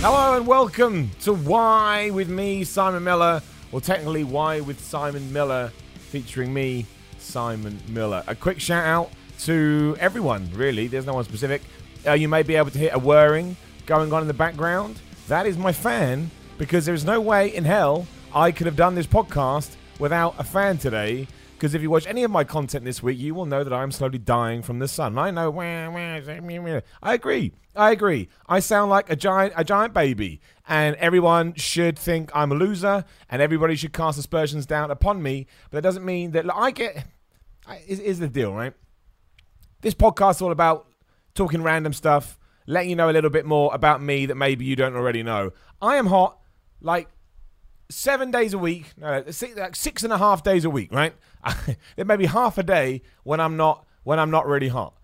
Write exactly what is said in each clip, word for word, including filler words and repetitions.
Hello and welcome to Why with me, Simon Miller. Well, technically, Why with Simon Miller, featuring me, Simon Miller. A quick shout out to everyone, really. There's no one specific. Uh, you may be able to hear a whirring going on in the background. That is my fan, because there's no way in hell I could have done this podcast without a fan today. Because if you watch any of my content this week, you will know that I'm slowly dying from the sun. I know. I agree. I agree. I sound like a giant, a giant baby, and everyone should think I'm a loser, and everybody should cast aspersions down upon me. But that doesn't mean that look, I get. Is is the deal, right? This podcast is all about talking random stuff, letting you know a little bit more about me that maybe you don't already know. I am hot, like seven days a week, no, six, like six and a half days a week, right? There may be half a day when I'm not when I'm not really hot.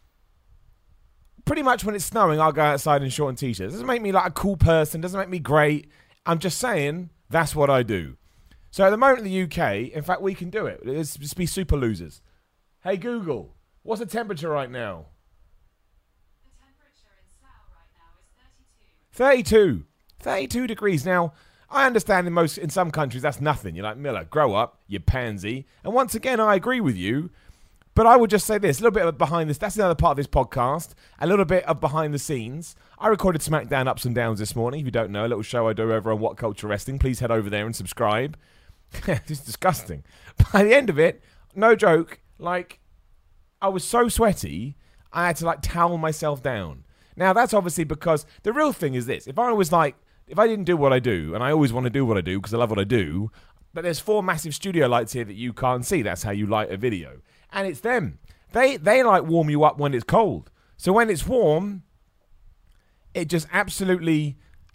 Pretty much when it's snowing, I'll go outside in short and t-shirts. Doesn't make me like a cool person. Doesn't make me great. I'm just saying that's what I do. So at the moment in the U K, in fact, we can do it. Let's just be super losers. Hey Google, what's the temperature right now? The temperature in Slough right now is thirty-two. thirty-two. thirty-two degrees. Now, I understand in most in some countries that's nothing. You're like, Miller, grow up, you pansy. And once again, I agree with you. But I would just say this, a little bit of behind this. That's another part of this podcast. A little bit of behind the scenes. I recorded SmackDown Ups and Downs this morning. If you don't know, a little show I do over on What Culture Wrestling. Please head over there and subscribe. It's disgusting. By the end of it, no joke, like, I was so sweaty, I had to, like, towel myself down. Now, that's obviously because the real thing is this. If I was like, if I didn't do what I do, and I always want to do what I do because I love what I do, but there's four massive studio lights here that you can't see. That's how you light a video. And it's them. They they like warm you up when it's cold. So when it's warm, it just absolutely,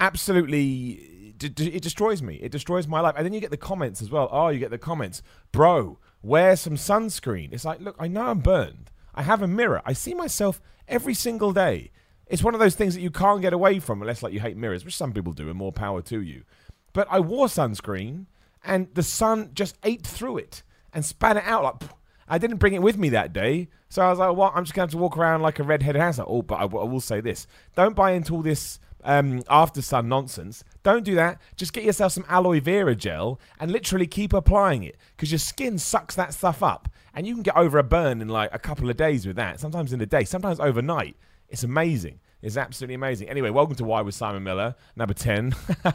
absolutely, d- d- it destroys me. It destroys my life. And then you get the comments as well. Oh, you get the comments. Bro, wear some sunscreen. It's like, look, I know I'm burned. I have a mirror. I see myself every single day. It's one of those things that you can't get away from unless like you hate mirrors, which some people do, and more power to you. But I wore sunscreen, and the sun just ate through it and spat it out like... I didn't bring it with me that day, so I was like, well, I'm just going to have to walk around like a redheaded house. Oh, but I, I will say this. Don't buy into all this um, after sun nonsense. Don't do that. Just get yourself some aloe vera gel and literally keep applying it, because your skin sucks that stuff up, and you can get over a burn in like a couple of days with that, sometimes in a day, sometimes overnight. It's amazing. It's absolutely amazing. Anyway, welcome to Why with Simon Miller, number ten.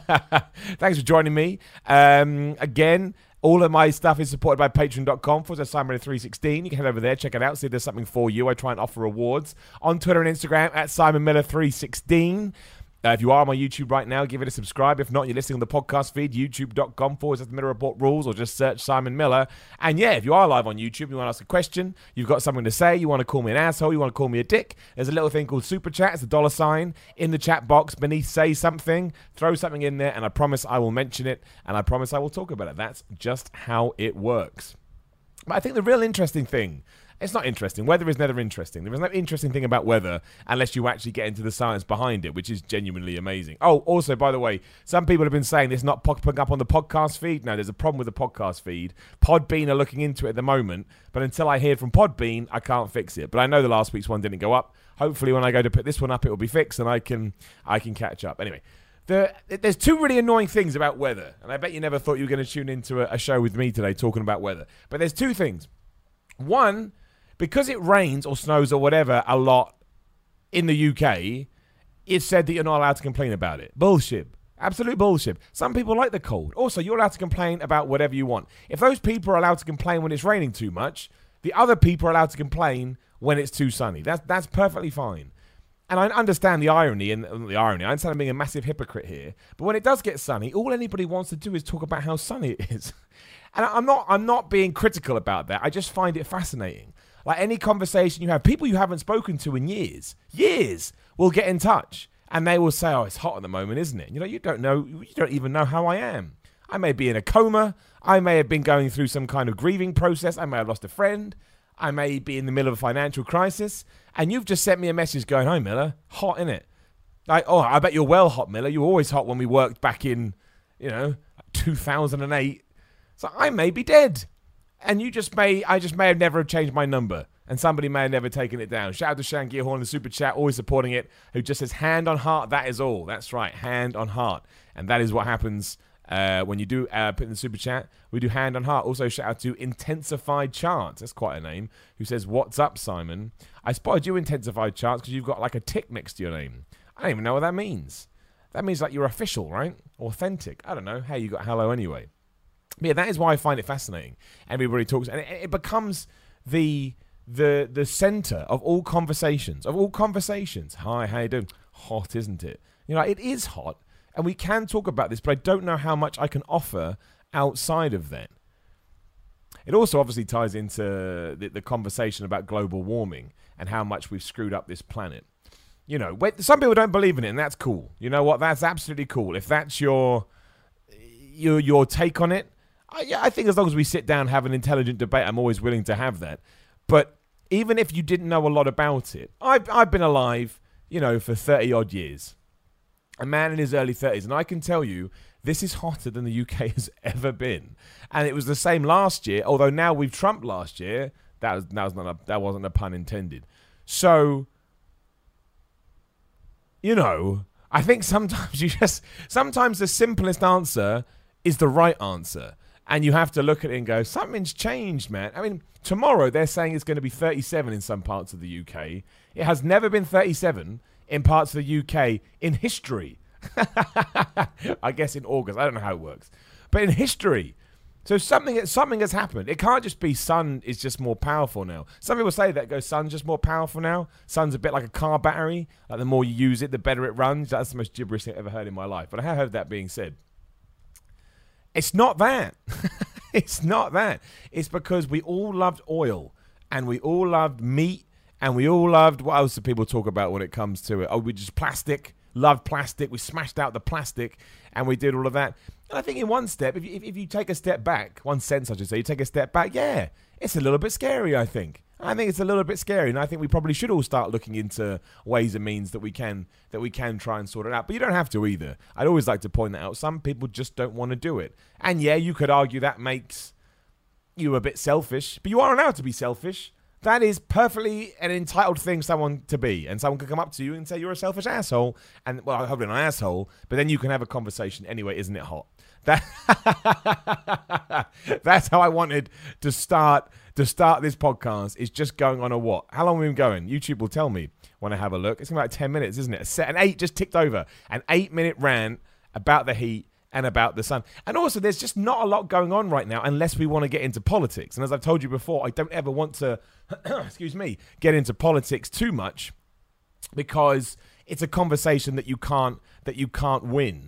Thanks for joining me. Um, again, all of my stuff is supported by patreon.com forward slash Simon Miller three sixteen. You can head over there, check it out, see if there's something for you. I try and offer rewards on Twitter and Instagram at Simon Miller three sixteen. Uh, if you are on my YouTube right now, give it a subscribe. If not, you're listening on the podcast feed, youtube.com forward slash the Miller Report rules, or just search Simon Miller. And yeah, if you are live on YouTube, you want to ask a question, you've got something to say, you want to call me an asshole, you want to call me a dick, there's a little thing called Super Chat. It's a dollar sign in the chat box beneath Say Something. Throw something in there, and I promise I will mention it, and I promise I will talk about it. That's just how it works. But I think the real interesting thing, it's not interesting. Weather is never interesting. There is no interesting thing about weather unless you actually get into the science behind it, which is genuinely amazing. Oh, also, by the way, some people have been saying it's not popping up on the podcast feed. No, there's a problem with the podcast feed. Podbean are looking into it at the moment, but until I hear from Podbean, I can't fix it. But I know the last week's one didn't go up. Hopefully, when I go to put this one up, it will be fixed, and I can I can catch up. Anyway. The, there's two really annoying things about weather, and I bet you never thought you were going to tune into a, a show with me today talking about weather. But there's two things. One, because it rains or snows or whatever a lot in the U K, it's said that you're not allowed to complain about it. Bullshit. Absolute bullshit. Some people like the cold. Also, you're allowed to complain about whatever you want. If those people are allowed to complain when it's raining too much, the other people are allowed to complain when it's too sunny. That's, that's perfectly fine. And I understand the irony, and the irony, I understand I'm being a massive hypocrite here, but when it does get sunny, all anybody wants to do is talk about how sunny it is. And I'm not I'm not being critical about that. I just find it fascinating. Like any conversation you have, people you haven't spoken to in years, years, will get in touch, and they will say, oh, it's hot at the moment, isn't it? You know, you don't know, you don't even know how I am. I may be in a coma. I may have been going through some kind of grieving process. I may have lost a friend. I may be in the middle of a financial crisis, and you've just sent me a message going, "Hi, Miller, hot, innit?" Like, oh, I bet you're well hot, Miller. You were always hot when we worked back in, you know, two thousand eight. So I may be dead, and you just may, I just may have never have changed my number. And somebody may have never taken it down. Shout out to Shan Gearhorn in the super chat, always supporting it, who just says, hand on heart, that is all. That's right, hand on heart. And that is what happens uh, when you do uh, put in the super chat. We do hand on heart. Also, shout out to Intensified Charts. That's quite a name. Who says, what's up, Simon? I spotted you, Intensified Charts, because you've got like a tick next to your name. I don't even know what that means. That means like you're official, right? Authentic. I don't know. Hey, you got hello anyway. But yeah, that is why I find it fascinating. Everybody talks, and it, it becomes the... the the center of all conversations, of all conversations. Hi, how you doing? Hot, isn't it? You know, it is hot, and we can talk about this, but I don't know how much I can offer outside of that. It also obviously ties into the, the conversation about global warming and how much we've screwed up this planet. You know, some people don't believe in it, and that's cool. You know what? That's absolutely cool. If that's your your your take on it, I, yeah, I think as long as we sit down and have an intelligent debate, I'm always willing to have that. But even if you didn't know a lot about it, I've, I've been alive, you know, for thirty odd years. A man in his early thirties. And I can tell you, this is hotter than the U K has ever been. And it was the same last year, although now we've trumped last year. That, was, that, was not a, that wasn't a pun intended. So, you know, I think sometimes you just, sometimes the simplest answer is the right answer. And you have to look at it and go, something's changed, man. I mean, tomorrow they're saying it's going to be thirty-seven in some parts of the U K. It has never been thirty-seven in parts of the U K in history. I guess in August. I don't know how it works. But in history. So something something has happened. It can't just be sun is just more powerful now. Some people say that, go, sun's just more powerful now. Sun's a bit like a car battery. Like the more you use it, the better it runs. That's the most gibberish thing I've ever heard in my life. But I have heard that being said. It's not that. It's not that. It's because we all loved oil and we all loved meat and we all loved, what else do people talk about when it comes to it? Oh, we just plastic, loved plastic. We smashed out the plastic and we did all of that. And I think in one step, if you, if, if you take a step back, one sense I should say, you take a step back, yeah, it's a little bit scary, I think. I think it's a little bit scary, and I think we probably should all start looking into ways and means that we can that we can try and sort it out. But you don't have to either. I'd always like to point that out. Some people just don't want to do it. And yeah, you could argue that makes you a bit selfish, but you are allowed to be selfish. That is perfectly an entitled thing someone to be, and someone can come up to you and say you're a selfish asshole, and well, I hope you're an asshole, but then you can have a conversation anyway. Isn't it hot? That that's how I wanted to start. To start this podcast is just going on a what? How long have we been going? YouTube will tell me when I have a look. It's going to be like ten minutes, isn't it? A set, an eight just ticked over. An eight-minute rant about the heat and about the sun. And also, there's just not a lot going on right now unless we want to get into politics. And as I've told you before, I don't ever want to, excuse me, get into politics too much because it's a conversation that you can't that you can't win.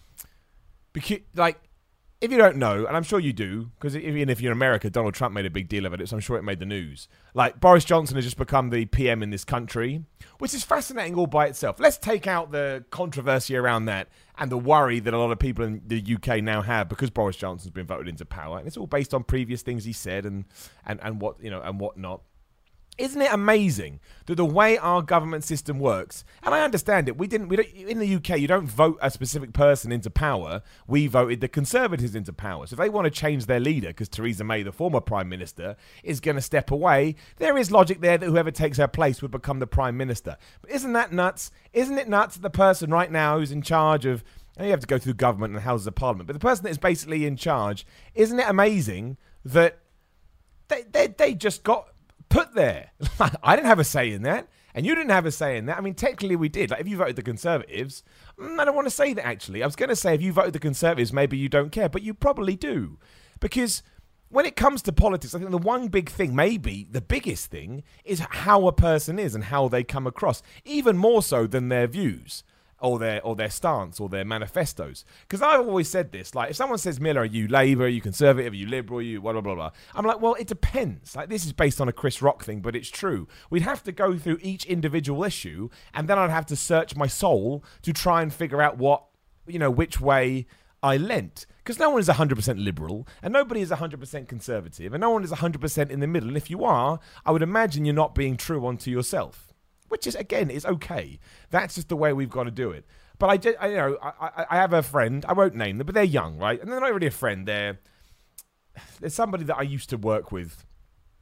Because, like, if you don't know, and I'm sure you do, because even if you're in America, Donald Trump made a big deal of it, so I'm sure it made the news. Like, Boris Johnson has just become the P M in this country, which is fascinating all by itself. Let's take out the controversy around that and the worry that a lot of people in the U K now have because Boris Johnson's been voted into power. And it's all based on previous things he said and, and, and what, you know, and whatnot. Isn't it amazing that the way our government system works, and I understand it, we didn't, we don't, in the U K, you don't vote a specific person into power. We voted the Conservatives into power. So if they want to change their leader, because Theresa May, the former Prime Minister, is going to step away, there is logic there that whoever takes her place would become the Prime Minister. But isn't that nuts? Isn't it nuts that the person right now who's in charge of, and you have to go through government and the Houses of Parliament, but the person that is basically in charge, isn't it amazing that they they, they just got put there? I didn't have a say in that, and you didn't have a say in that. I mean, technically we did. Like, if you voted the Conservatives, mm, I don't want to say that, actually. I was going to say if you voted the Conservatives, maybe you don't care, but you probably do. Because when it comes to politics, I think the one big thing, maybe the biggest thing, is how a person is and how they come across, even more so than their views. Or their or their stance or their manifestos. Because I've always said this, like, if someone says, Miller, are you Labour, are you Conservative, are you Liberal, are you blah, blah, blah, blah. I'm like, well, it depends. Like, this is based on a Chris Rock thing, but it's true. We'd have to go through each individual issue, and then I'd have to search my soul to try and figure out what, you know, which way I leant. Because no one is one hundred percent liberal, and nobody is one hundred percent conservative, and no one is one hundred percent in the middle. And if you are, I would imagine you're not being true onto yourself. Which is, again, is okay. That's just the way we've got to do it. But I, just, I you know, I, I have a friend. I won't name them, but they're young, right? And they're not really a friend. They're there's somebody that I used to work with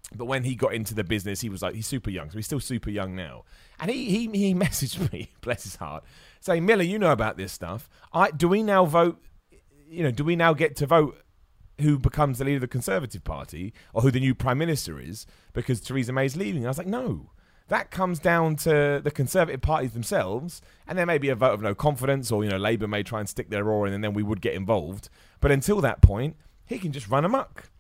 But when he got into the business, he was like, he's super young. So he's still super young now. And he he, he messaged me, bless his heart, saying, Miller, you know about this stuff. I Do we now vote, you know, do we now get to vote who becomes the leader of the Conservative Party or who the new Prime Minister is because Theresa May's leaving? I was like, no. That comes down to the Conservative parties themselves, and there may be a vote of no confidence, or, you know, Labour may try and stick their oar in, and then we would get involved. But until that point, he can just run amok.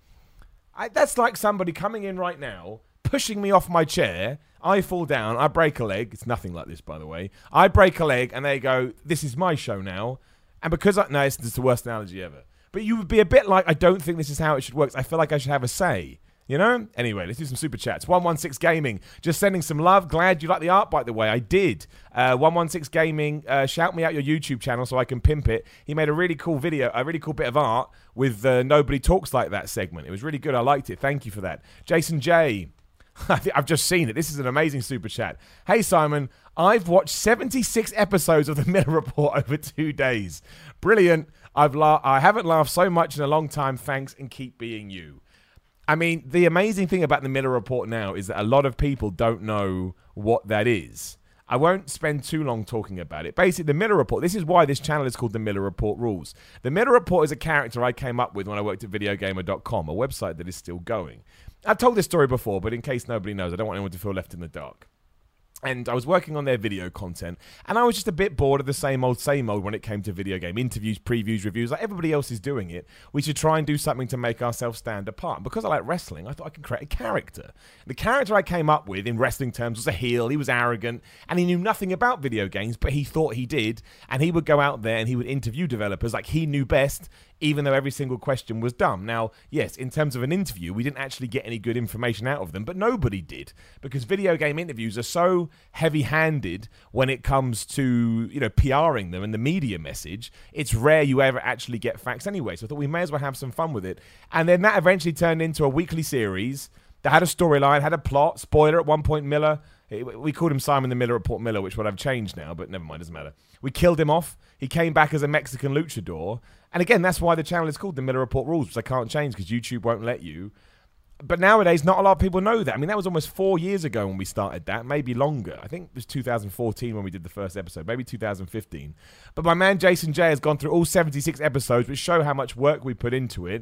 I, that's like somebody coming in right now, pushing me off my chair, I fall down, I break a leg. It's nothing like this, by the way. I break a leg, and they go, this is my show now. And because I... No, it's, it's the worst analogy ever. But you would be a bit like, I don't think this is how it should work. I feel like I should have a say. You know? Anyway, let's do some super chats. one one six Gaming, just sending some love. Glad you like the art, by the way. I did. Uh, one one six Gaming, uh, shout me out your YouTube channel so I can pimp it. He made a really cool video, a really cool bit of art with uh, Nobody Talks Like That segment. It was really good. I liked it. Thank you for that. Jason J. I've just seen it. This is an amazing super chat. Hey, Simon, I've watched seventy-six episodes of The Miller Report over two days. Brilliant. I've la- I haven't laughed so much in a long time. Thanks, and keep being you. I mean, the amazing thing about the Miller Report now is that a lot of people don't know what that is. I won't spend too long talking about it. Basically, the Miller Report, this is why this channel is called the Miller Report Rules. The Miller Report is a character I came up with when I worked at video gamer dot com, a website that is still going. I've told this story before, but in case nobody knows, I don't want anyone to feel left in the dark. And I was working on their video content, and I was just a bit bored of the same old, same old when it came to video game interviews, previews, reviews. Like everybody else is doing it, we should try and do something to make ourselves stand apart. Because I like wrestling, I thought I could create a character. The character I came up with in wrestling terms was a heel. He was arrogant, and he knew nothing about video games, but he thought he did. And he would go out there and he would interview developers like he knew best, even though every single question was dumb. Now, yes, in terms of an interview, we didn't actually get any good information out of them, but nobody did, because video game interviews are so heavy-handed when it comes to, you know, PRing them and the media message. It's rare you ever actually get facts anyway, so I thought we may as well have some fun with it. And then that eventually turned into a weekly series that had a storyline, had a plot. Spoiler, at one point, Miller... We called him Simon the Miller Report Miller, which would have changed now, but never mind, doesn't matter. We killed him off. He came back as a Mexican luchador. And again, that's why the channel is called the Miller Report Rules, which I can't change because YouTube won't let you. But nowadays, not a lot of people know that. I mean, that was almost four years ago when we started that, maybe longer. I think it was two thousand fourteen when we did the first episode, maybe two thousand fifteen. But my man Jason J has gone through all seventy-six episodes, which show how much work we put into it.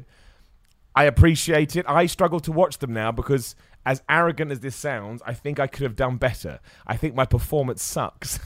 I appreciate it. I struggle to watch them now because, as arrogant as this sounds, I think I could have done better. I think my performance sucks.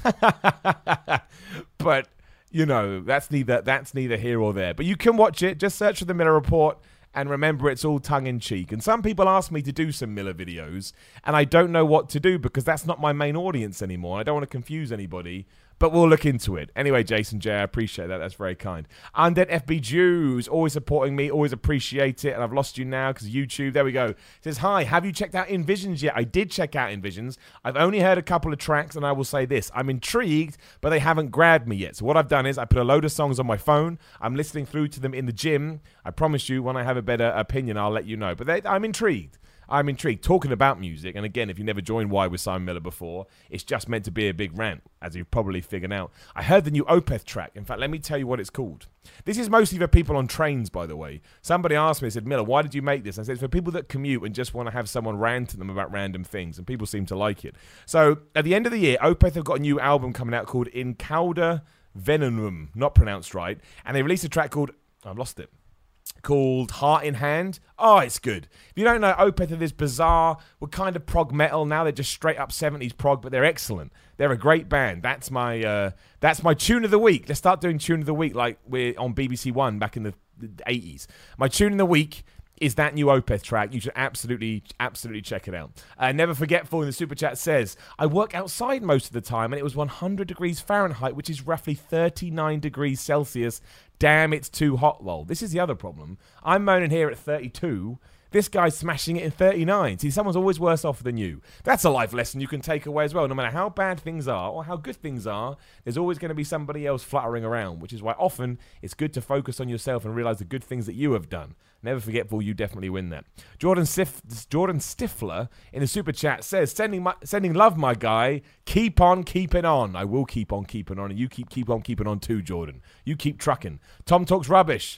But, you know, that's neither that's neither here or there. But you can watch it. Just search for the Miller Report. And remember, it's all tongue-in-cheek. And some people ask me to do some Miller videos, and I don't know what to do because that's not my main audience anymore. I don't want to confuse anybody, but we'll look into it. Anyway, Jason J, I appreciate that. That's very kind. Undead F B Jews, always supporting me, always appreciate it. And I've lost you now because YouTube. There we go. It says, hi, have you checked out Invisions yet? I did check out Invisions. I've only heard a couple of tracks, and I will say this. I'm intrigued, but they haven't grabbed me yet. So what I've done is I put a load of songs on my phone. I'm listening through to them in the gym. I promise you, when I have a better opinion, I'll let you know. But they, I'm intrigued. I'm intrigued. Talking about music, and again, if you never joined Why with Simon Miller before, it's just meant to be a big rant, as you've probably figured out. I heard the new Opeth track. In fact, let me tell you what it's called. This is mostly for people on trains, by the way. Somebody asked me, said, Miller, why did you make this? I said, it's for people that commute and just want to have someone rant to them about random things, and people seem to like it. So, at the end of the year, Opeth have got a new album coming out called In Cauda Venenum, not pronounced right, and they released a track called, I've lost it, called Heart in Hand. Oh, it's good. If you don't know, Opeth are this bizarre, we're kind of prog metal. Now they're just straight up seventies prog, but they're excellent. They're a great band. That's my uh, that's my tune of the week. Let's start doing tune of the week like we're on B B C One back in the, the eighties. My tune of the week is that new Opeth track. You should absolutely, absolutely check it out. Uh, Never Forgetful in the Super Chat says, I work outside most of the time, and it was one hundred degrees Fahrenheit, which is roughly thirty-nine degrees Celsius. Damn, it's too hot, lol. This is the other problem. I'm moaning here at thirty-two. This guy's smashing it in thirty-nine. See, someone's always worse off than you. That's a life lesson you can take away as well. No matter how bad things are or how good things are, there's always going to be somebody else fluttering around, which is why often it's good to focus on yourself and realize the good things that you have done. Never forgetful, you definitely win that. Jordan Sif- Jordan Stifler in the Super Chat says, sending my, sending love, my guy. Keep on keeping on. I will keep on keeping on, and you keep keep on keeping on too, Jordan. You keep trucking. Tom Talks Rubbish.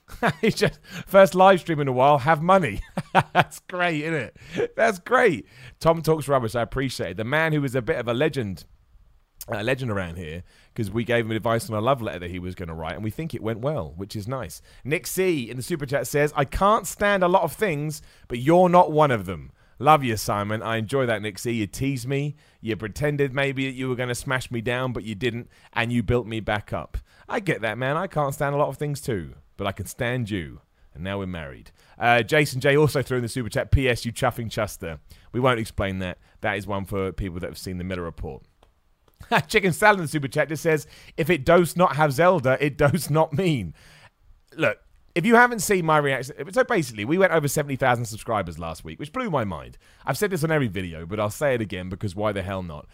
It's just first live stream in a while. Have money. That's great, isn't it? That's great. Tom talks rubbish. I appreciate it. The man who was a bit of a legend, a legend around here, because we gave him advice on a love letter that he was going to write, and we think it went well, which is nice. Nick C in the super chat says, "I can't stand a lot of things, but you're not one of them." Love you, Simon. I enjoy that, Nick C. You teased me. You pretended maybe that you were going to smash me down, but you didn't, and you built me back up. I get that, man. I can't stand a lot of things too, but I can stand you. And now we're married. Uh, Jason J also threw in the super chat, P S you chuffing Chuster. We won't explain that. That is one for people that have seen the Miller Report. Chicken Salad in the super chat just says, if it does not have Zelda, it does not mean. Look, if you haven't seen my reaction, so basically, we went over seventy thousand subscribers last week, which blew my mind. I've said this on every video, but I'll say it again because why the hell not?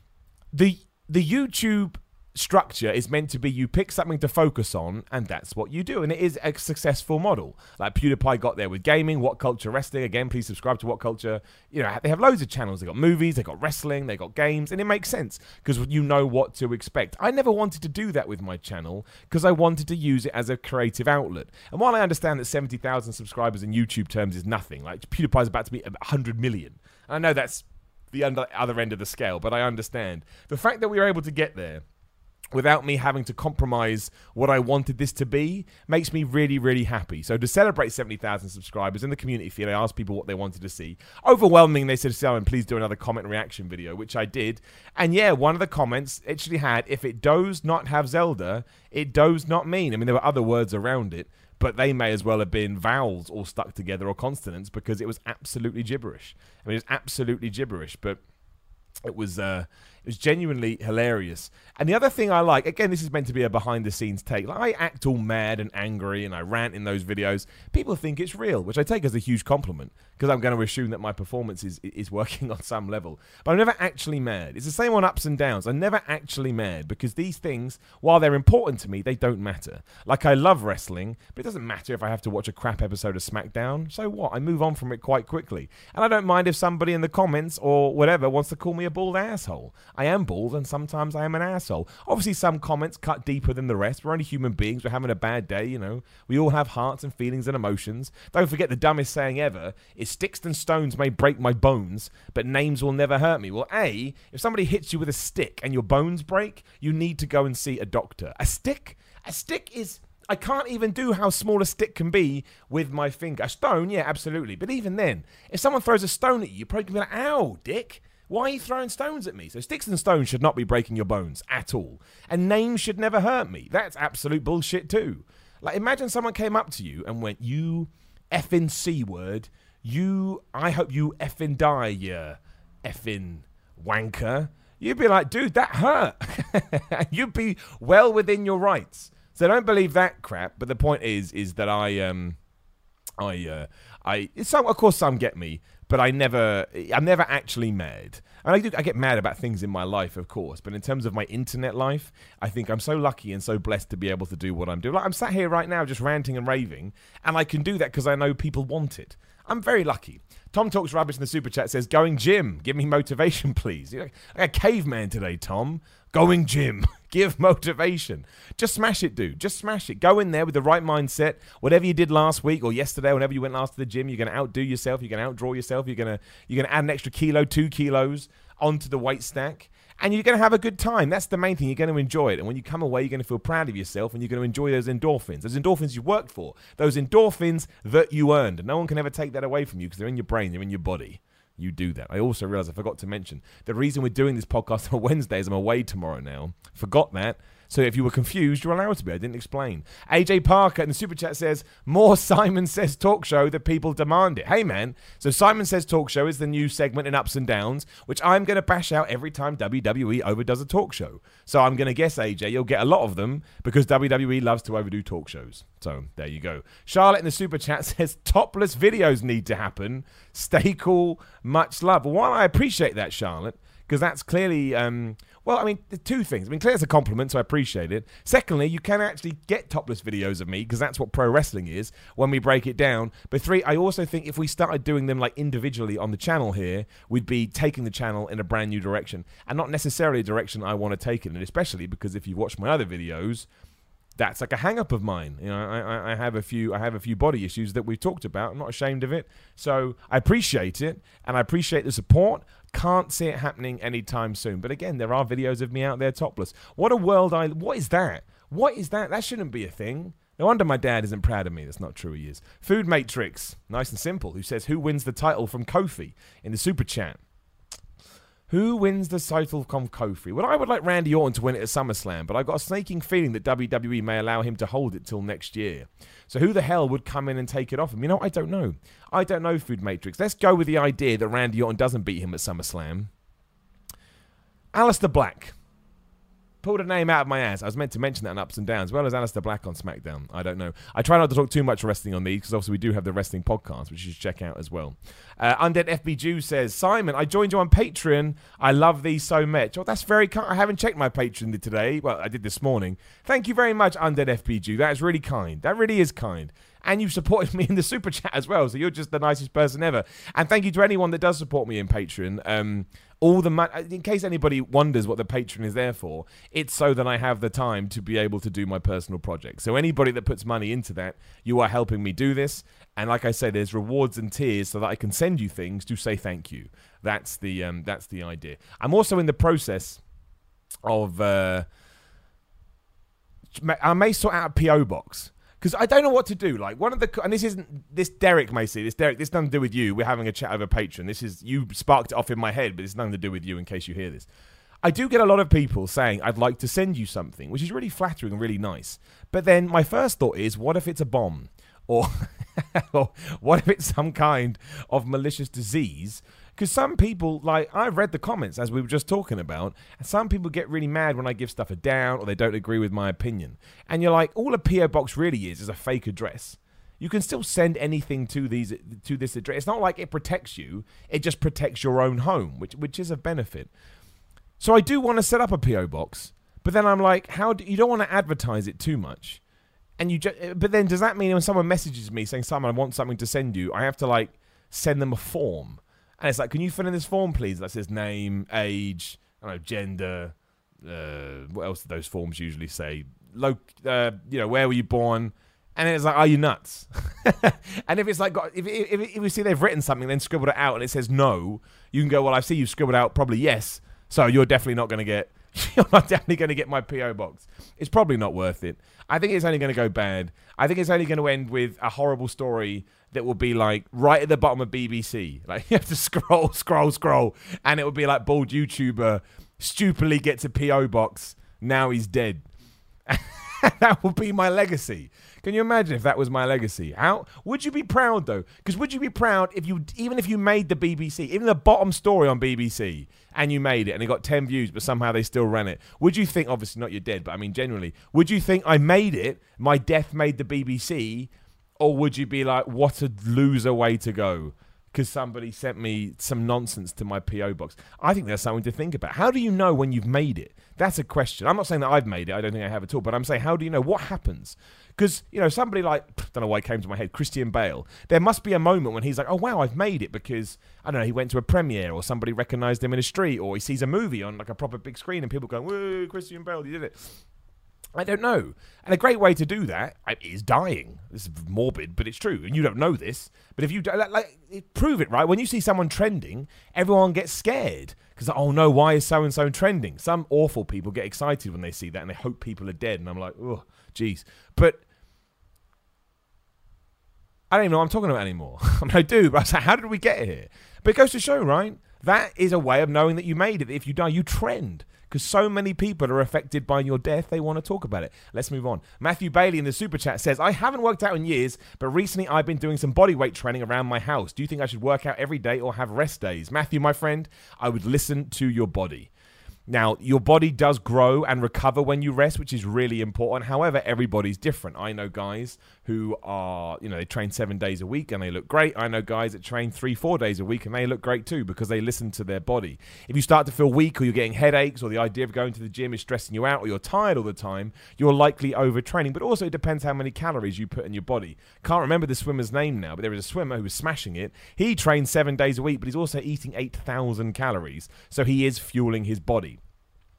The the YouTube structure is meant to be you pick something to focus on, and that's what you do. And it is a successful model. Like PewDiePie got there with gaming, What Culture Wrestling. Again, please subscribe to What Culture. You know, they have loads of channels. They got movies, they got wrestling, they got games, and it makes sense because you know what to expect. I never wanted to do that with my channel because I wanted to use it as a creative outlet. And while I understand that seventy thousand subscribers in YouTube terms is nothing, like PewDiePie's about to be one hundred million. And I know that's the other end of the scale, but I understand. The fact that we were able to get there without me having to compromise what I wanted this to be makes me really, really happy. So to celebrate seventy thousand subscribers in the community feed, I asked people what they wanted to see. Overwhelming, they said, Simon, please do another comment and reaction video, which I did. And yeah, one of the comments actually had, if it does not have Zelda, it does not mean. I mean, there were other words around it, but they may as well have been vowels all stuck together or consonants because it was absolutely gibberish. I mean, it was absolutely gibberish, but it was uh, it was genuinely hilarious. And the other thing I like, again, this is meant to be a behind-the-scenes take. Like, I act all mad and angry and I rant in those videos. People think it's real, which I take as a huge compliment because I'm going to assume that my performance is, is working on some level. But I'm never actually mad. It's the same on ups and downs. I'm never actually mad because these things, while they're important to me, they don't matter. Like, I love wrestling, but it doesn't matter if I have to watch a crap episode of SmackDown. So what? I move on from it quite quickly. And I don't mind if somebody in the comments or whatever wants to call me a bald asshole. I am bald and sometimes I am an asshole. Obviously, some comments cut deeper than the rest. We're only human beings. We're having a bad day, you know. We all have hearts and feelings and emotions. Don't forget the dumbest saying ever is sticks and stones may break my bones, but names will never hurt me. Well, A, if somebody hits you with a stick and your bones break, you need to go and see a doctor. A stick? A stick is... I can't even do how small a stick can be with my finger. A stone, yeah, absolutely. But even then, if someone throws a stone at you, you're probably going to be like, ow, dick. Why are you throwing stones at me? So sticks and stones should not be breaking your bones at all. And names should never hurt me. That's absolute bullshit too. Like, imagine someone came up to you and went, you effing C-word. You, I hope you effing die, you effing wanker. You'd be like, dude, that hurt. You'd be well within your rights. So don't believe that crap. But the point is, is that I, um, I, uh, I, some, of course, some get me. But I never, I'm never actually mad. And I do, I get mad about things in my life, of course. But in terms of my internet life, I think I'm so lucky and so blessed to be able to do what I'm doing. Like, I'm sat here right now just ranting and raving. And I can do that because I know people want it. I'm very lucky. Tom Talks Rubbish in the super chat says, going gym. Give me motivation, please. You're like, I'm a caveman today, Tom. Going gym. Give motivation. Just smash it, dude. Just smash it. Go in there with the right mindset. Whatever you did last week or yesterday, whenever you went last to the gym, you're going to outdo yourself. You're going to outdraw yourself. You're going to you're going to add an extra kilo, two kilos onto the weight stack. And you're going to have a good time. That's the main thing. You're going to enjoy it. And when you come away, you're going to feel proud of yourself and you're going to enjoy those endorphins. Those endorphins you worked for. Those endorphins that you earned. And no one can ever take that away from you because they're in your brain. They're in your body. You do that. I also realized I forgot to mention the reason we're doing this podcast on Wednesday is I'm away tomorrow now. Forgot that. So if you were confused, you're allowed to be. I didn't explain. A J Parker in the super chat says, more Simon Says Talk Show that people demand it. Hey, man. So Simon Says Talk Show is the new segment in Ups and Downs, which I'm going to bash out every time W W E overdoes a talk show. So I'm going to guess, A J, you'll get a lot of them because W W E loves to overdo talk shows. So there you go. Charlotte in the super chat says, topless videos need to happen. Stay cool. Much love. Well, while I appreciate that, Charlotte, because that's clearly, um, well, I mean, two things. I mean, clearly it's a compliment, so I appreciate it. Secondly, you can actually get topless videos of me, because that's what pro wrestling is, when we break it down. But three, I also think if we started doing them, like, individually on the channel here, we'd be taking the channel in a brand new direction, and not necessarily a direction I want to take it in, especially because if you've watched my other videos, that's like a hang-up of mine. You know, I, I, I have a few, I have a few body issues that we've talked about. I'm not ashamed of it. So I appreciate it, and I appreciate the support. Can't see it happening anytime soon. But again, there are videos of me out there topless. What a world I... What is that? What is that? That shouldn't be a thing. No wonder my dad isn't proud of me. That's not true, he is. Food Matrix, nice and simple, who says, who wins the title from Kofi in the Super Chat? Who wins the title from Kofi? Well, I would like Randy Orton to win it at SummerSlam, but I've got a snaking feeling that W W E may allow him to hold it till next year. So who the hell would come in and take it off him? You know, I don't know. I don't know, Food Matrix. Let's go with the idea that Randy Orton doesn't beat him at SummerSlam. Aleister Black. Pulled a name out of my ass. I was meant to mention that in Ups and Downs, as well as Aleister Black on SmackDown. I don't know. I try not to talk too much wrestling on these, because obviously we do have the wrestling podcast, which you should check out as well. Uh, Undead F B Jew says, Simon, I joined you on Patreon. I love these so much. Oh, that's very kind. I haven't checked my Patreon today. Well, I did this morning. Thank you very much, Undead F B Jew. That is really kind. That really is kind. And you supported me in the Super Chat as well, so you're just the nicest person ever. And thank you to anyone that does support me in Patreon. Um... All the money, in case anybody wonders what the Patreon is there for, it's so that I have the time to be able to do my personal project. So anybody that puts money into that, you are helping me do this. And like I say, there's rewards and tiers so that I can send you things to say thank you. That's the um, that's the idea. I'm also in the process of uh, I may sort out a P O box. Because I don't know what to do. Like, one of the... And this isn't... This Derek may see. This Derek... This nothing to do with you. We're having a chat over Patreon. This is... You sparked it off in my head, but it's nothing to do with you in case you hear this. I do get a lot of people saying, I'd like to send you something, which is really flattering and really nice. But then my first thought is, what if it's a bomb? Or, or what if it's some kind of malicious disease? Because some people, like, I've read the comments, as we were just talking about, and some people get really mad when I give stuff a down or they don't agree with my opinion. And you're like, all a P O box really is is a fake address. You can still send anything to these to this address. It's not like it protects you. It just protects your own home, which which is a benefit. So I do want to set up a P O box, but then I'm like, how do you don't want to advertise it too much. And you just, but then does that mean when someone messages me saying, Simon, I want something to send you, I have to like send them a form? And it's like, can you fill in this form, please? That says name, age, I don't know, gender. Uh, what else do those forms usually say? Lo- uh, you know, where were you born? And then it's like, are you nuts? And if it's like, if, if, if you see they've written something, then scribbled it out, and it says no, you can go, well, I see you've scribbled out probably yes, so you're definitely not going to get, you're not definitely going to get my P O box. It's probably not worth it. I think it's only going to go bad. I think it's only going to end with a horrible story that will be like right at the bottom of B B C. Like, you have to scroll, scroll, scroll, and it will be like bald YouTuber stupidly gets a P O box. Now he's dead. That will be my legacy. Can you imagine if that was my legacy? How would you be proud though? Because would you be proud if you, even if you made the B B C, even the bottom story on B B C, and you made it and it got ten views, but somehow they still ran it? Would you think, obviously not you're dead, but I mean generally, would you think I made it? My death made the B B C. Or would you be like, what a loser way to go? Because somebody sent me some nonsense to my P O box. I think there's something to think about. How do you know when you've made it? That's a question. I'm not saying that I've made it. I don't think I have at all. But I'm saying, how do you know? What happens? Because, you know, somebody like, I don't know why it came to my head, Christian Bale. There must be a moment when he's like, oh, wow, I've made it because, I don't know, he went to a premiere or somebody recognised him in a street or he sees a movie on like a proper big screen and people going, whoa, Christian Bale, you did it. I don't know. And a great way to do that is dying. This is morbid, but it's true. And you don't know this. But if you like, like prove it, right? When you see someone trending, everyone gets scared. Because, oh no, why is so-and-so trending? Some awful people get excited when they see that and they hope people are dead. And I'm like, oh, jeez. But I don't even know what I'm talking about anymore. I mean, I do, but I was like, how did we get here? But it goes to show, right? That is a way of knowing that you made it. If you die, you trend. Because so many people are affected by your death, they want to talk about it. Let's move on. Matthew Bailey in the Super Chat says, I haven't worked out in years, but recently I've been doing some body weight training around my house. Do you think I should work out every day or have rest days? Matthew, my friend, I would listen to your body. Now, your body does grow and recover when you rest, which is really important. However, everybody's different. I know guys who are, you know, they train seven days a week and they look great. I know guys that train three, four days a week and they look great too because they listen to their body. If you start to feel weak or you're getting headaches or the idea of going to the gym is stressing you out or you're tired all the time, you're likely overtraining. But also it depends how many calories you put in your body. Can't remember the swimmer's name now, but there is a swimmer who was smashing it. He trains seven days a week, but he's also eating eight thousand calories. So he is fueling his body.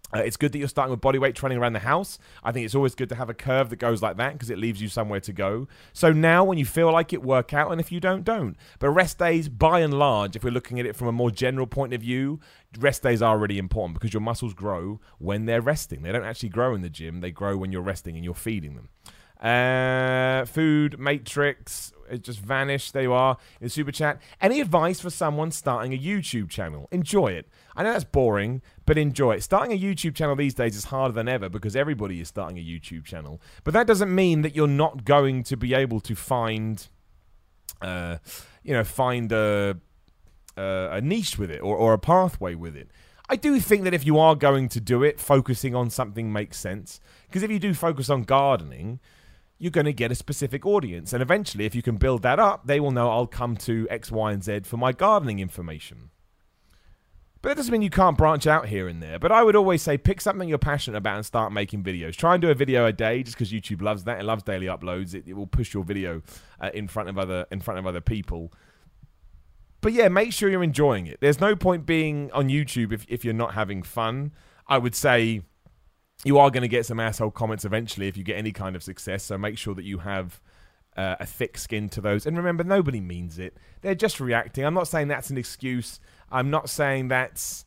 Uh, it's good that you're starting with bodyweight training around the house. I think it's always good to have a curve that goes like that because it leaves you somewhere to go. So now when you feel like it, work out, and if you don't, don't. But rest days, by and large, if we're looking at it from a more general point of view, rest days are really important because your muscles grow when they're resting. They don't actually grow in the gym. They grow when you're resting and you're feeding them. Uh, food matrix, it just vanished. There you are in the super chat. Any advice for someone starting a YouTube channel? Enjoy it. I know that's boring, but enjoy it. Starting a YouTube channel these days is harder than ever because everybody is starting a YouTube channel. But that doesn't mean that you're not going to be able to find, uh, you know, find a a, a niche with it or, or a pathway with it. I do think that if you are going to do it, focusing on something makes sense. Because if you do focus on gardening, you're going to get a specific audience. And eventually, if you can build that up, they will know I'll come to X, Y, and Z for my gardening information. But that doesn't mean you can't branch out here and there. But I would always say pick something you're passionate about and start making videos. Try and do a video a day just because YouTube loves that. It loves daily uploads. It, it will push your video uh, in front of other in front of other people. But yeah, make sure you're enjoying it. There's no point being on YouTube if, if you're not having fun. I would say you are going to get some asshole comments eventually if you get any kind of success. So make sure that you have uh, a thick skin to those. And remember, nobody means it. They're just reacting. I'm not saying that's an excuse. I'm not saying that's...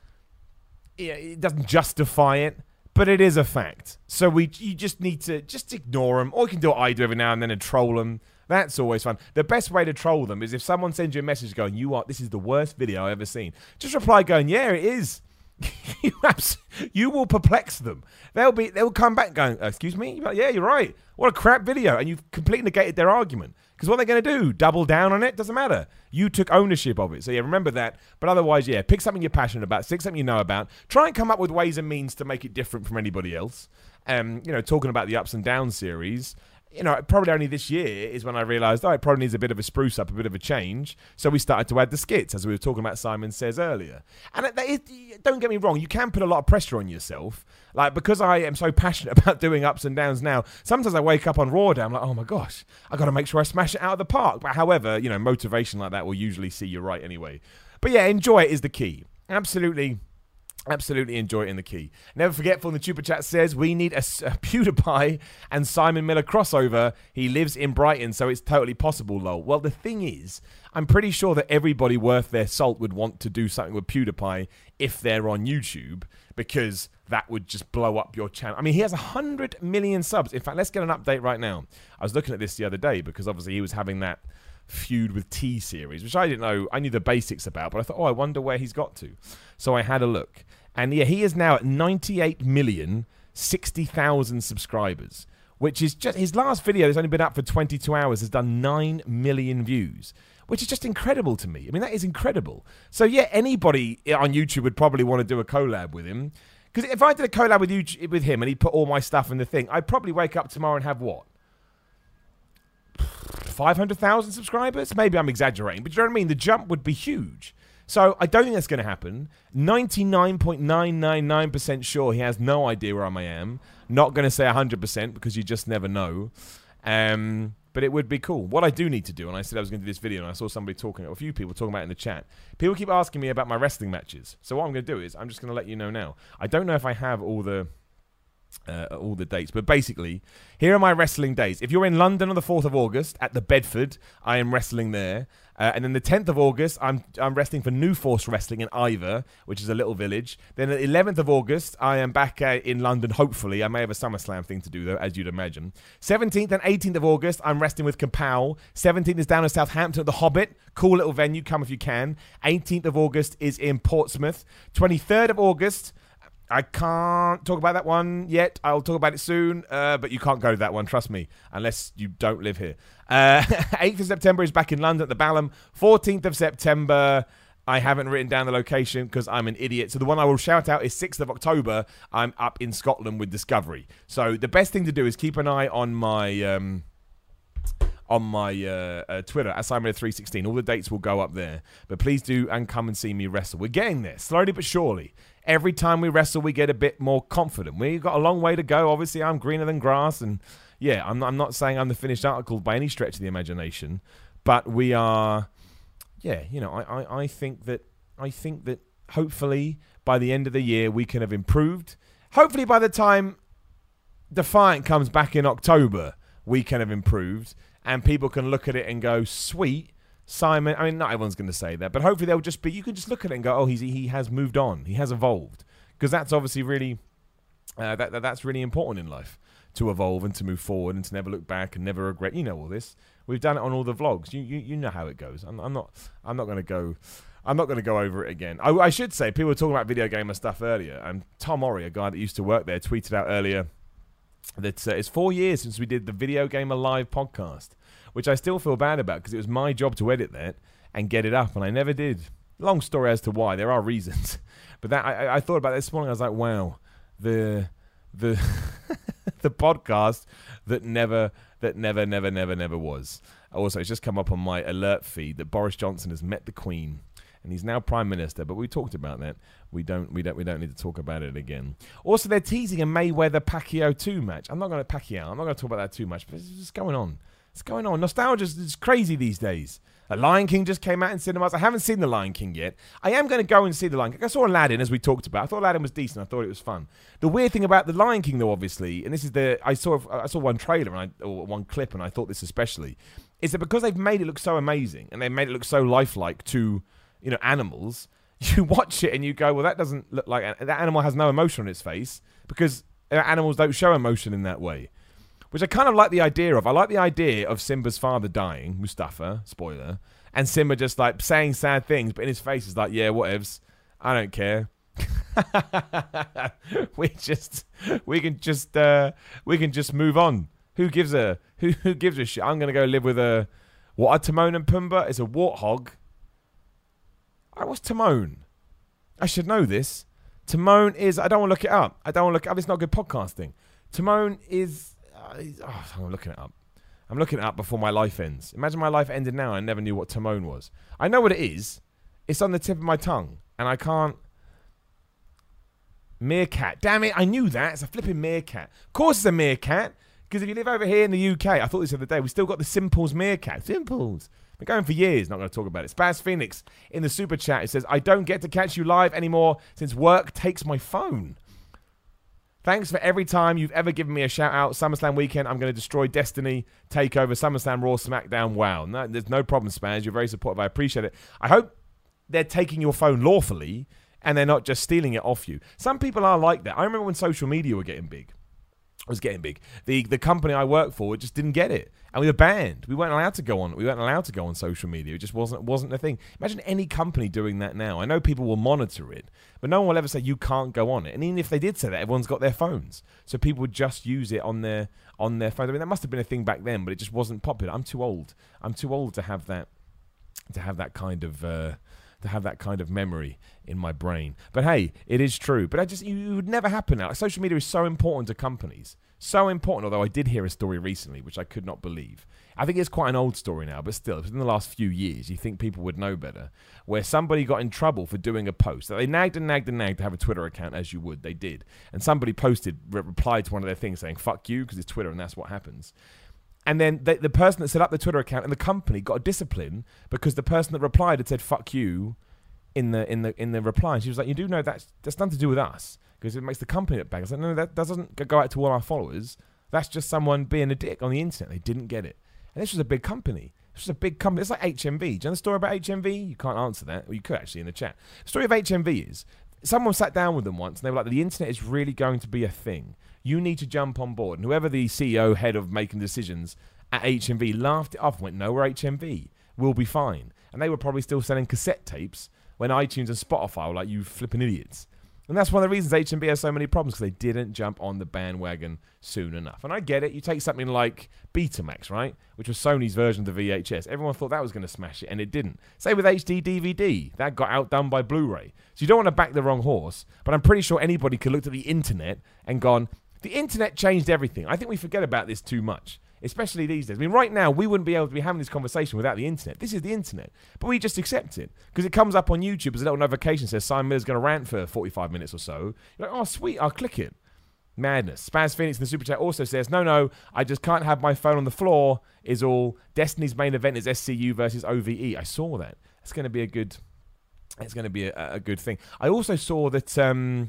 It doesn't justify it. But it is a fact. So we you just need to just ignore them. Or you can do what I do every now and then and troll them. That's always fun. The best way to troll them is if someone sends you a message going, "You are this is the worst video I've ever seen." Just reply going, "Yeah, it is." you, abs- you will perplex them. They'll be they'll come back going, "Excuse me?" You're like, "Yeah, you're right. What a crap video." And you've completely negated their argument. Because what they're going to do, double down on it? Doesn't matter. You took ownership of it. So yeah, remember that. But otherwise, yeah, pick something you're passionate about. Pick something you know about. Try and come up with ways and means to make it different from anybody else. Um, you know, talking about the Ups and Downs series, you know, probably only this year is when I realised, oh, it probably needs a bit of a spruce up, a bit of a change. So we started to add the skits, as we were talking about Simon Says earlier. And it, it, don't get me wrong, you can put a lot of pressure on yourself. Like, because I am so passionate about doing Ups and Downs now, sometimes I wake up on Raw Day, I'm like, oh my gosh, I got to make sure I smash it out of the park. But however, you know, motivation like that will usually see you right anyway. But yeah, enjoy it is the key. Absolutely. Absolutely enjoy it in the key. Never forgetful in the Super Chat says, we need a, a PewDiePie and Simon Miller crossover. He lives in Brighton, so it's totally possible, lol. Well, the thing is, I'm pretty sure that everybody worth their salt would want to do something with PewDiePie if they're on YouTube, because that would just blow up your channel. I mean, he has one hundred million subs. In fact, let's get an update right now. I was looking at this the other day because obviously he was having that feud with T-Series, which I didn't know. I knew the basics about, but I thought, oh, I wonder where he's got to. So I had a look. And yeah, he is now at ninety-eight million sixty thousand subscribers, which is just, his last video that's only been up for twenty-two hours has done nine million views, which is just incredible to me. I mean, that is incredible. So yeah, anybody on YouTube would probably want to do a collab with him. Because if I did a collab with, you, with him and he put all my stuff in the thing, I'd probably wake up tomorrow and have what? five hundred thousand subscribers? Maybe I'm exaggerating, but you know what I mean? The jump would be huge. So I don't think that's going to happen. ninety-nine point nine nine nine percent sure he has no idea where I am. Not going to say one hundred percent because you just never know. Um, but it would be cool. What I do need to do, and I said I was going to do this video, and I saw somebody talking, a few people talking about it in the chat. People keep asking me about my wrestling matches. So what I'm going to do is I'm just going to let you know now. I don't know if I have all the... Uh, all the dates, but basically here are my wrestling days. If you're in London on the fourth of August at the Bedford, I am wrestling there, uh, and then the tenth of August I'm I'm wrestling for New Force Wrestling in Ivor, which is a little village. Then the eleventh of August I am back uh, in London. Hopefully I may have a SummerSlam thing to do though, as you'd imagine. seventeenth and eighteenth of August I'm wrestling with Kapow. seventeenth is down in Southampton at the Hobbit, cool little venue, come if you can. eighteenth of August is in Portsmouth. twenty-third of August, I can't talk about that one yet. I'll talk about it soon, uh, but you can't go to that one, trust me, unless you don't live here. Uh, eighth of September is back in London at the Balham. fourteenth of September, I haven't written down the location because I'm an idiot. So the one I will shout out is sixth of October. I'm up in Scotland with Discovery. So the best thing to do is keep an eye on my... Um, on my uh, uh, Twitter, at Simon three sixteen. All the dates will go up there. But please do and come and see me wrestle. We're getting there, slowly but surely. Every time we wrestle, we get a bit more confident. We've got a long way to go. Obviously, I'm greener than grass. And yeah, I'm not, I'm not saying I'm the finished article by any stretch of the imagination. But we are, yeah, you know, I, I, I think that, I think that hopefully by the end of the year we can have improved. Hopefully by the time Defiant comes back in October, we can have improved, and people can look at it and go, sweet, Simon. I mean, not everyone's going to say that, but hopefully they'll just be, you can just look at it and go, oh, he's, he has moved on. He has evolved. Because that's obviously really, uh, that, that that's really important in life, to evolve and to move forward and to never look back and never regret. You know all this. We've done it on all the vlogs. You you, you know how it goes. I'm, I'm not I'm not going to go I'm not going to go over it again. I, I should say, people were talking about video gamer stuff earlier, and Tom Orry, a guy that used to work there, tweeted out earlier that uh, it's four years since we did the Video Gamer Live podcast, which I still feel bad about because it was my job to edit that and get it up, and I never did. Long story as to why. There are reasons, but that I, I thought about this morning. I was like, wow, the the the podcast that never that never never never never was. Also, it's just come up on my alert feed that Boris Johnson has met the Queen. And he's now Prime Minister, but we talked about that. We don't, we don't, we don't need to talk about it again. Also, they're teasing a Mayweather Pacquiao two match. I'm not going to Pacquiao. I'm not going to talk about that too much, but it's just going on. It's going on. Nostalgia is crazy these days. A Lion King just came out in cinemas. I haven't seen The Lion King yet. I am going to go and see The Lion King. I saw Aladdin, as we talked about. I thought Aladdin was decent. I thought it was fun. The weird thing about The Lion King, though, obviously, and this is the I saw I saw one trailer and I, or one clip, and I thought this especially, is that because they've made it look so amazing and they've made it look so lifelike to, you know, animals. You watch it and you go, well, that doesn't look like... That animal has no emotion on its face because animals don't show emotion in that way. Which I kind of like the idea of. I like the idea of Simba's father dying, Mustafa, spoiler, and Simba just like saying sad things, but in his face is like, yeah, whatevs, I don't care. we just... We can just... Uh, we can just move on. Who gives a... Who, who gives a shit? I'm going to go live with a... What, a Timon and Pumbaa? It's a warthog. What's Timon? I should know this. Timon is... I don't want to look it up. I don't want to look it up. It's not good podcasting. Timon is... Uh, oh, I'm looking it up. I'm looking it up before my life ends. Imagine my life ended now and I never knew what Timon was. I know what it is. It's on the tip of my tongue. And I can't... Meerkat. Damn it, I knew that. It's a flipping meerkat. Of course it's a meerkat. Because if you live over here in the U K, I thought this the other day, we still got the Simples meerkat. Simples. Been going for years, not going to talk about it. Spaz Phoenix in the super chat, it says, I don't get to catch you live anymore since work takes my phone. Thanks for every time you've ever given me a shout out. SummerSlam weekend, I'm going to destroy Destiny, TakeOver, SummerSlam, Raw, SmackDown. Wow, no, there's no problem, Spaz. You're very supportive. I appreciate it. I hope they're taking your phone lawfully and they're not just stealing it off you. Some people are like that. I remember when social media were getting big. was getting big. The the company I worked for just didn't get it. And we were banned. We weren't allowed to go on we weren't allowed to go on social media. It just wasn't wasn't a thing. Imagine any company doing that now. I know people will monitor it, but no one will ever say you can't go on it. And even if they did say that, everyone's got their phones. So people would just use it on their on their phone. I mean, that must have been a thing back then, but it just wasn't popular. I'm too old. I'm too old to have that to have that kind of uh to have that kind of memory in my brain. But hey, it is true. But I just, you, it would never happen now. Like, social media is so important to companies. So important, although I did hear a story recently, which I could not believe. I think it's quite an old story now, but still, within the last few years, you think people would know better, where somebody got in trouble for doing a post. They nagged and nagged and nagged to have a Twitter account, as you would. They did. And somebody posted, re- replied to one of their things saying, fuck you, because it's Twitter and that's what happens. And then they, the person that set up the Twitter account and the company got a discipline because the person that replied had said "fuck you" in the in the in the reply. And she was like, "You do know that's that's nothing to do with us because it makes the company look bad." I was like, "No, that, that doesn't go out to all our followers. That's just someone being a dick on the internet." They didn't get it, and this was a big company. This was a big company. It's like H M V. Do you know the story about H M V? You can't answer that. Well, you could actually in the chat. The story of H M V is someone sat down with them once and they were like, "The internet is really going to be a thing. You need to jump on board." And whoever the C E O, head of making decisions at H M V, laughed it off and went, "No, we're H M V. We'll be fine." And they were probably still selling cassette tapes when iTunes and Spotify were like, "You flipping idiots." And that's one of the reasons H M V has so many problems, because they didn't jump on the bandwagon soon enough. And I get it. You take something like Betamax, right, which was Sony's version of the V H S. Everyone thought that was going to smash it, and it didn't. Same with H D D V D. That got outdone by Blu-ray. So you don't want to back the wrong horse, but I'm pretty sure anybody could look at the internet and gone, the internet changed everything. I think we forget about this too much, especially these days. I mean, right now, we wouldn't be able to be having this conversation without the internet. This is the internet. But we just accept it because it comes up on YouTube as a little notification, says Simon Miller's going to rant for forty-five minutes or so. You're like, oh, sweet, I'll click it. Madness. Spaz Phoenix in the Super Chat also says, no, no, I just can't have my phone on the floor is all. Destiny's main event is S C U versus O V E. I saw that. That's going to be a good... It's going to be a, a good thing. I also saw that. Um,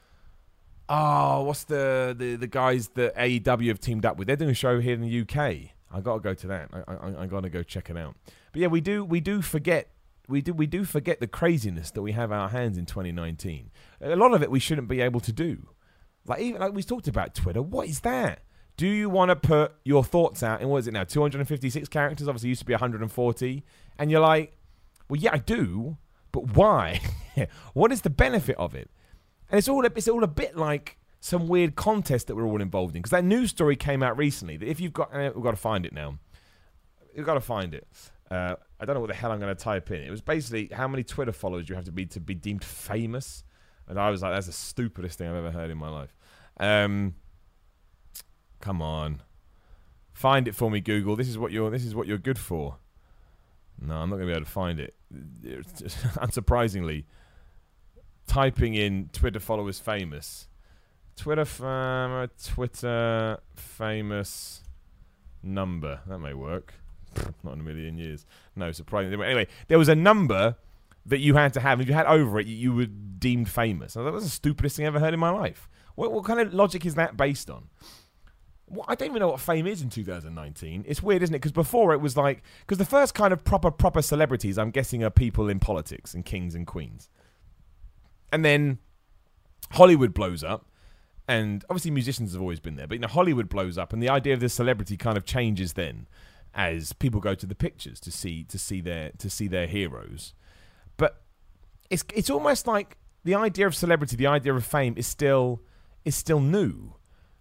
oh, what's the, the the guys that A E W have teamed up with? They're doing a show here in the U K. I got to go to that. I, I, I got to go check it out. But yeah, we do we do forget we do we do forget the craziness that we have our hands in twenty nineteen. A lot of it we shouldn't be able to do. Like even like we talked about Twitter. What is that? Do you want to put your thoughts out in, what is it now, two hundred fifty-six characters? Obviously, it used to be one hundred forty. And you're like, well, yeah, I do, but why? What is the benefit of it? And it's all, a, it's all a bit like some weird contest that we're all involved in. Because that news story came out recently that if you've got, uh, we've got to find it now. We've got to find it. Uh, I don't know what the hell I'm going to type in. It was basically how many Twitter followers you have to be to be deemed famous. And I was like, that's the stupidest thing I've ever heard in my life. Um... Come on, find it for me, Google. This is what you're. This is what you're good for. No, I'm not going to be able to find it. Just, unsurprisingly, typing in Twitter followers famous, Twitter fam, Twitter famous number. That may work. Not in a million years. No, surprisingly. Anyway, there was a number that you had to have. If you had over it, you were deemed famous. That was the stupidest thing I ever heard in my life. What, what kind of logic is that based on? Well, I don't even know what fame is in two thousand nineteen. It's weird, isn't it? Because before it was like... Because the first kind of proper, proper celebrities, I'm guessing, are people in politics and kings and queens. And then Hollywood blows up. And obviously musicians have always been there. But, you know, Hollywood blows up. And the idea of this celebrity kind of changes then as people go to the pictures to see to see their to see their heroes. But it's it's almost like the idea of celebrity, the idea of fame is still is still new.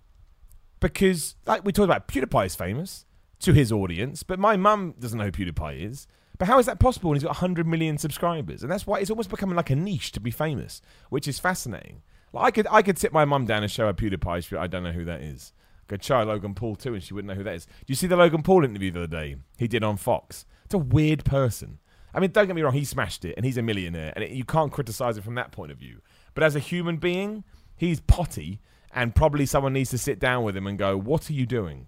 Because, like we talked about, PewDiePie is famous to his audience, but my mum doesn't know who PewDiePie is. But how is that possible when he's got one hundred million subscribers? And that's why it's almost becoming like a niche to be famous, which is fascinating. Like I could I could sit my mum down and show her PewDiePie, she, I don't know who that is. I could show her Logan Paul too, and she wouldn't know who that is. Do you see the Logan Paul interview the other day he did on Fox? It's a weird person. I mean, don't get me wrong, he smashed it, and he's a millionaire, and it, you can't criticize him from that point of view. But as a human being, he's potty. And probably someone needs to sit down with him and go, what are you doing?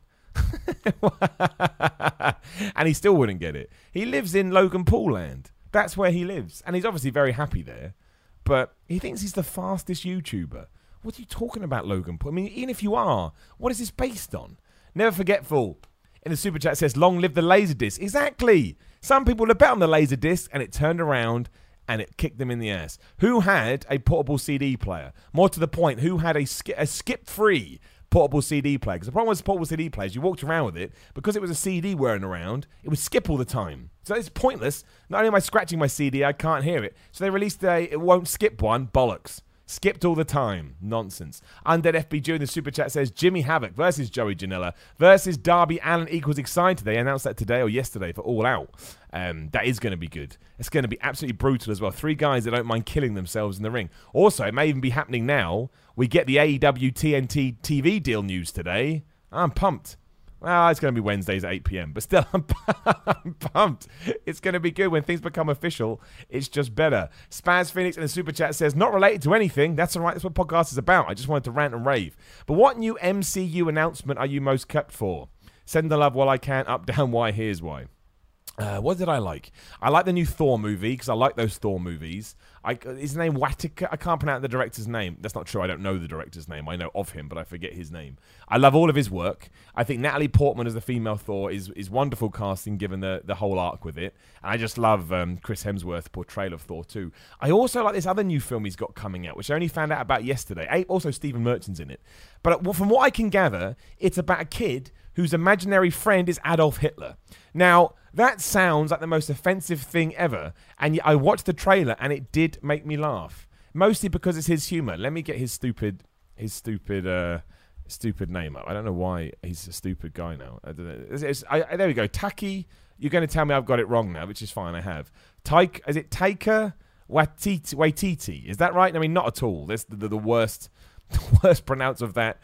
And he still wouldn't get it. He lives in Logan Paul land. That's where he lives. And he's obviously very happy there. But he thinks he's the fastest YouTuber. What are you talking about, Logan Paul? I mean, even if you are, what is this based on? Never Forgetful in the super chat says, long live the Laserdisc. Exactly. Some people would bet on the Laserdisc and it turned around and it kicked them in the ass. Who had a portable C D player? More to the point, who had a, sk- a skip-free portable C D player? Because the problem with portable C D players, you walked around with it, because it was a C D whirring around, it would skip all the time. So it's pointless. Not only am I scratching my C D, I can't hear it. So they released a it won't skip one. Bollocks. Skipped all the time. Nonsense. Undead F B G in the super chat says Jimmy Havoc versus Joey Janela versus Darby Allin equals exciting. They announced that today or yesterday for All Out. Um, that is going to be good. It's going to be absolutely brutal as well. Three guys that don't mind killing themselves in the ring. Also, it may even be happening now. We get the A E W T N T T V deal news today. I'm pumped. Well, it's going to be Wednesdays at eight p.m. But still, I'm, I'm pumped. It's going to be good. When things become official, it's just better. Spaz Phoenix in the super chat says, not related to anything. That's all right. That's what podcast is about. I just wanted to rant and rave. But what new M C U announcement are you most kept for? Send the love while I can. Up, down, why, here's why. Uh, what did I like? I like the new Thor movie because I like those Thor movies. I, his name Watika. I can't pronounce the director's name. That's not true. I don't know the director's name. I know of him, but I forget his name. I love all of his work. I think Natalie Portman as the female Thor is is wonderful casting given the, the whole arc with it. And I just love um, Chris Hemsworth's portrayal of Thor too. I also like this other new film he's got coming out, which I only found out about yesterday. Also, Stephen Merchant's in it. But from what I can gather, it's about a kid whose imaginary friend is Adolf Hitler. Now, that sounds like the most offensive thing ever. And I watched the trailer and it did make me laugh. Mostly because it's his humor. Let me get his stupid his stupid uh, stupid name up. I don't know why he's a stupid guy now. I don't know. It's, it's, I, there we go. Taki. You're going to tell me I've got it wrong now, which is fine. I have. Taika, is it Taika Waititi? Waititi? Is that right? I mean, not at all. That's the, the, the worst the worst pronounce of that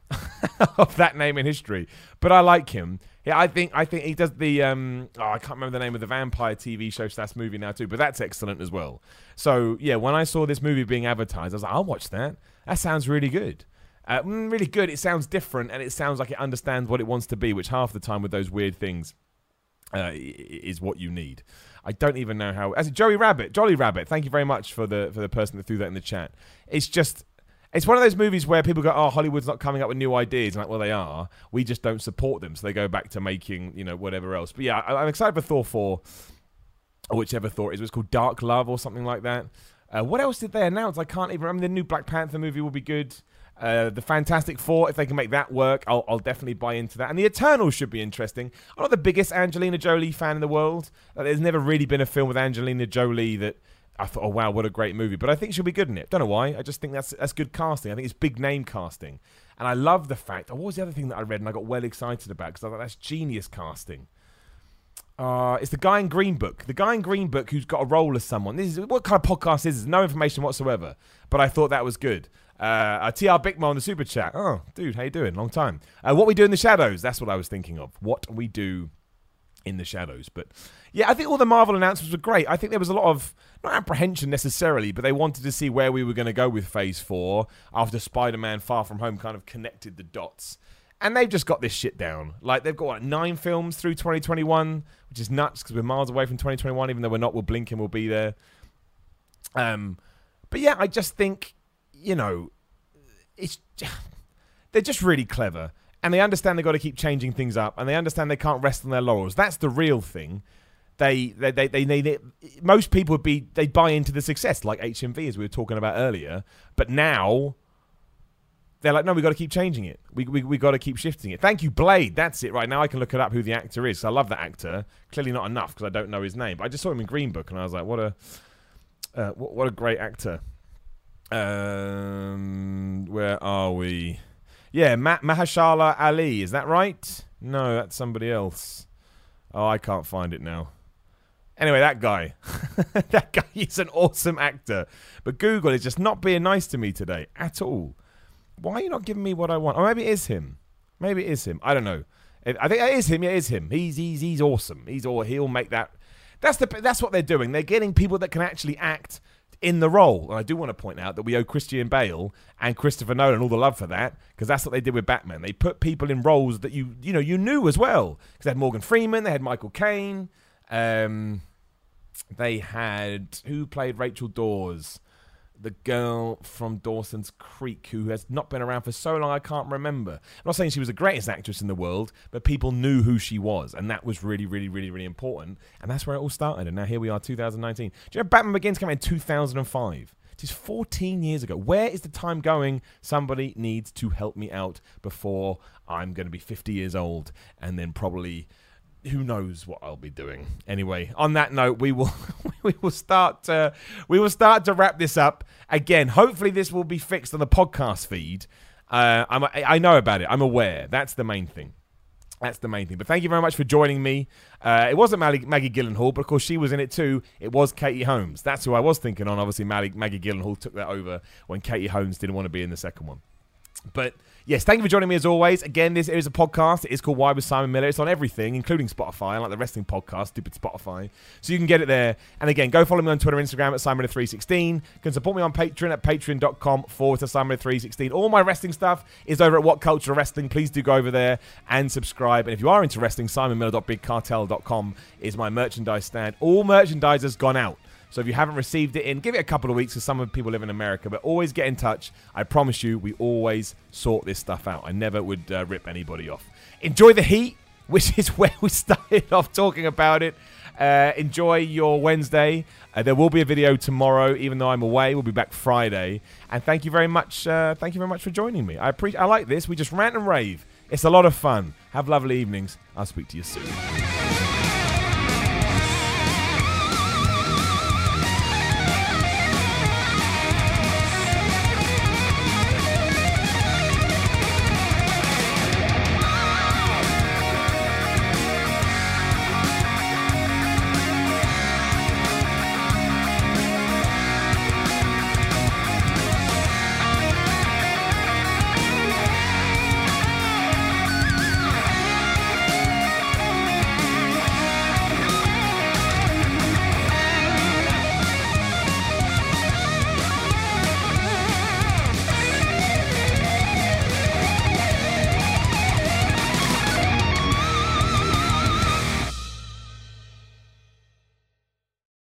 of that name in history. But I like him. Yeah, I think I think he does the um oh, I can't remember the name of the vampire T V show slash movie now too, but that's excellent as well. So yeah, when I saw this movie being advertised, I was like, I'll watch that. That sounds really good. Uh, mm, really good. It sounds different and it sounds like it understands what it wants to be, which half the time with those weird things uh, is what you need. I don't even know how. As a Joey Rabbit, Jolly Rabbit, thank you very much for the for the person that threw that in the chat. It's just, it's one of those movies where people go, oh, Hollywood's not coming up with new ideas. And like, well, they are. We just don't support them. So they go back to making, you know, whatever else. But yeah, I, I'm excited for Thor four, or whichever Thor it is. It was called Dark Love or something like that. Uh, what else did they announce? I can't even remember. The new Black Panther movie will be good. Uh, the Fantastic Four, if they can make that work, I'll, I'll definitely buy into that. And the Eternals should be interesting. I'm not the biggest Angelina Jolie fan in the world. Uh, there's never really been a film with Angelina Jolie that I thought, oh wow, what a great movie. But I think she'll be good in it. Don't know why. I just think that's that's good casting. I think it's big name casting. And I love the fact, oh, what was the other thing that I read and I got well excited about? Because I thought that's genius casting. Uh, it's the guy in Green Book. The guy in Green Book who's got a role as someone. This is what kind of podcast is this? No information whatsoever. But I thought that was good. Uh, T R Bickmo on the super chat. Oh, dude, how you doing? Long time. Uh, what we do in the shadows. That's what I was thinking of. What we do in the shadows. But yeah, I think all the Marvel announcements were great. I think there was a lot of, not apprehension necessarily, but they wanted to see where we were going to go with Phase four after Spider-Man Far From Home kind of connected the dots. And they've just got this shit down. Like, they've got, what, nine films through twenty twenty-one, which is nuts because we're miles away from twenty twenty-one, even though we're not, we'll blink and we'll be there. Um, But yeah, I just think, you know, it's they're just really clever. And they understand they've got to keep changing things up. And they understand they can't rest on their laurels. That's the real thing. They, they, they, they, they, they most people would be, they buy into the success, like H M V, as we were talking about earlier. But now they're like, no, we got to keep changing it. We we we got to keep shifting it. Thank you, Blade. That's it. Right now, I can look it up who the actor is. So I love that actor. Clearly not enough because I don't know his name. But I just saw him in Green Book, and I was like, what a uh, what, what a great actor. Um, where are we? Yeah, Ma- Mahershala Ali. Is that right? No, that's somebody else. Oh, I can't find it now. Anyway, that guy. That guy is an awesome actor. But Google is just not being nice to me today at all. Why are you not giving me what I want? Or maybe it is him. Maybe it is him. I don't know. I think it is him. Yeah, it is him. He's he's he's awesome. He's all he'll make that. That's the that's what they're doing. They're getting people that can actually act in the role. And I do want to point out that we owe Christian Bale and Christopher Nolan all the love for that, because that's what they did with Batman. They put people in roles that you you know you knew as well. Because they had Morgan Freeman, they had Michael Caine, um, they had who played Rachel Dawes, the girl from Dawson's Creek, who has not been around for so long I can't remember. I'm not saying she was the greatest actress in the world, but people knew who she was, and that was really, really, really, really important. And that's where it all started. And now here we are, two thousand nineteen. Do you know Batman Begins came out in two thousand five? It is fourteen years ago. Where is the time going? Somebody needs to help me out before I'm going to be fifty years old, and then probably who knows what I'll be doing. Anyway, on that note, we will we will start to, we will start to wrap this up. Again, hopefully this will be fixed on the podcast feed. Uh, I'm, I know about it. I'm aware. That's the main thing. That's the main thing. But thank you very much for joining me. Uh, it wasn't Maggie, Maggie Gyllenhaal, but of course she was in it too. It was Katie Holmes. That's who I was thinking on. Obviously, Maggie, Maggie Gyllenhaal took that over when Katie Holmes didn't want to be in the second one. But yes, thank you for joining me as always. Again, this is a podcast. It is called Why with Simon Miller. It's on everything, including Spotify, like the wrestling podcast, stupid Spotify. So you can get it there. And again, go follow me on Twitter and Instagram at Simon Miller three sixteen. You can support me on Patreon at patreon.com forward to Simon Miller three sixteen. All my wrestling stuff is over at What Culture Wrestling. Please do go over there and subscribe. And if you are into wrestling, simon miller dot big cartel dot com is my merchandise stand. All merchandise has gone out. So if you haven't received it in, give it a couple of weeks because some of the people live in America. But always get in touch. I promise you, we always sort this stuff out. I never would uh, rip anybody off. Enjoy the heat, which is where we started off talking about it. Uh, enjoy your Wednesday. Uh, there will be a video tomorrow, even though I'm away. We'll be back Friday. And thank you very much. Uh, thank you very much for joining me. I appreciate. I like this. We just rant and rave. It's a lot of fun. Have lovely evenings. I'll speak to you soon.